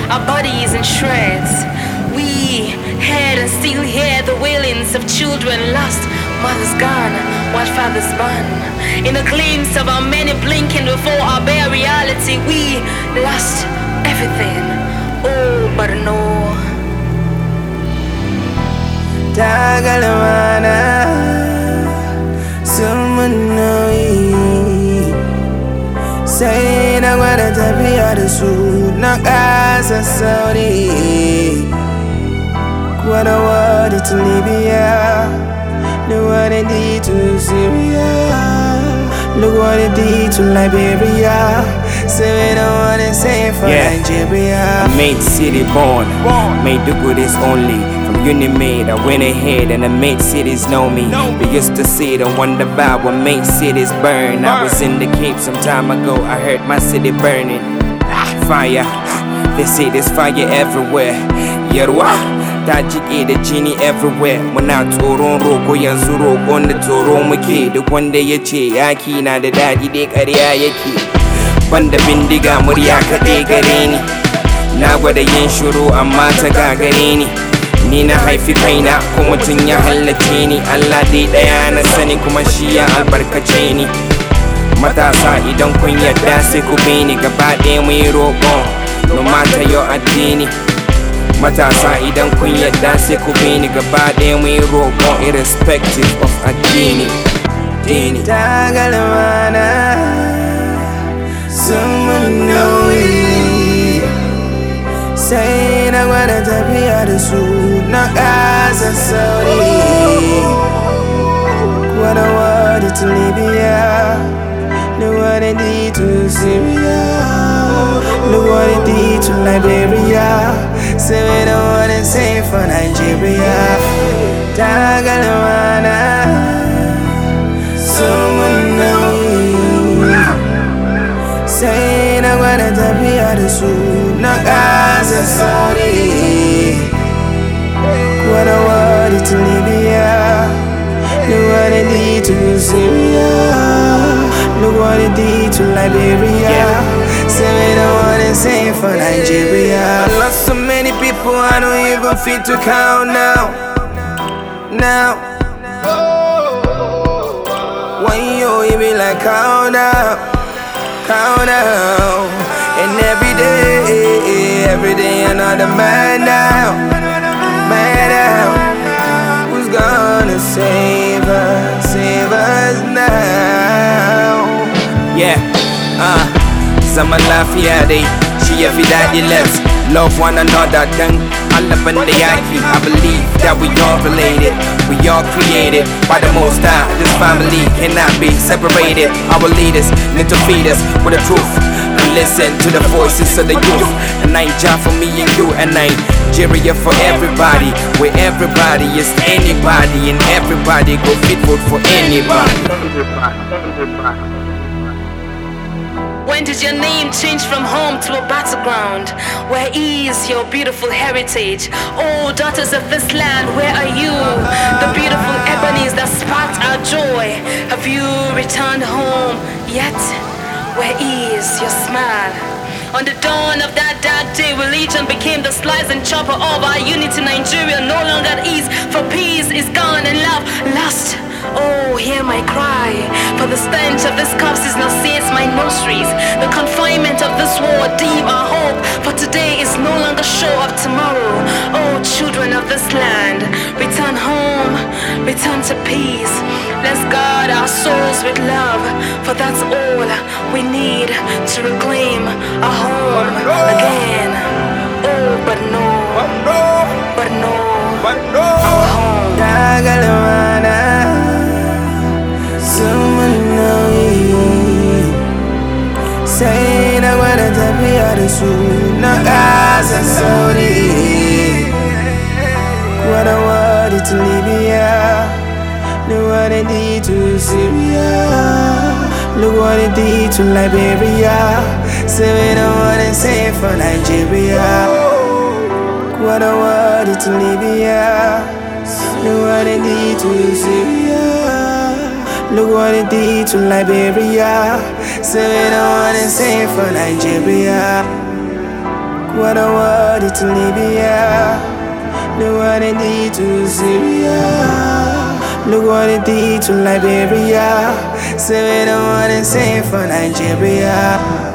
our bodies in shreds. We heard and still hear the wailings of children lost, mothers gone, while fathers born. In a glimpse of our many blinking before our bare reality, we lost everything. Oh, but no. Tagalamana, someone know. Say na gwada tafiya da su na ƙasa sauri. Gwada wadi to Libya, look what it did to Syria, look what it did to Liberia. Say we don't wanna say for Nigeria. I made city born, made the goodies only. From uni made, I went ahead and I made cities know me. They used to sit and wonder about what made cities burn. I was in the Cape some time ago, I heard my city burning. Fire, they say there's fire everywhere. Yerwa, Tajik the genie everywhere. When I toron roko yanzu roko na toron muke. Duk wanda yace yaki na da dadi dai ƙarya yake. Banda bindiga murya kaɗai gare ni. Na gwada yin shiru amma ta gagare ni. Ni na haifi kaina ko mutum ya hallace ni. Allah dai ɗaya na sani kuma shi ya albarkace ni. Matasa idan kun yarda sai ku bi ni gaba ɗaya mu yi roƙon. No matter your addini. Matasa idan kun yarda sai ku bi ni gaba ɗaya mu yi roƙon irrespective of addini. Tagalamana, someone know it. Say na gwada tafiya da su na ƙasa sauri. Gwada wadi to Libya, look what it did to Syria, look what it did to Liberia. Say we don't wanna say for Nigeria. Tagalamana, someone know it. Say na gwada tafiya da su na ƙasa sauri. Gwada wadi to Libya, look what it did to Syria, look what it did to Liberia. Say we don't wanna say for Nigeria. I lost so many people I don't even fit to count now. When you be like count down. And every day another man down. Who's gonna save us now? Yeah, zaman lafiya dai shi ya fi daɗi. Let's love one another dan Allah ban da yaki. I believe that we all related, we all created by the Most High. This family cannot be separated. Our leaders need to feed us with the truth and listen to the voices of the youth. And Nigeria for me and you, and Nigeria for everybody, where everybody is anybody and everybody go fit vote for anybody. When did your name change from home to a battleground? Where is your beautiful heritage? Oh, daughters of this land, where are you? The beautiful ebonies that sparked our joy. Have you returned home yet? Where is your smile? On the dawn of that dark day, religion became the slice and chopper of our unity. Nigeria no longer at ease, for peace is gone and love lost. Oh, hear my cry, for the stench of this corpse is now sears my nostrils. The confinement of this war deep our hope, for today is no longer sure of tomorrow. Oh, children of this land, return home, return to peace. Let's guard our souls with love, for that's all we need to reclaim our home again. Oh, but no, our home. Tagalamana, someone know it. Say na gwada tafiya da su na ƙasa sauri. Gwada wadi to Libya, look what it did to Syria, look what it did to Liberia. Say we don't wanna say for Nigeria. Gwada wadi to Libya, look what it did to Syria, look what it did to Liberia. Say we don't wanna say for Nigeria. What a world it to Libya. Look what it did to Syria. Look what it did to Liberia. Say we don't want to say for Nigeria.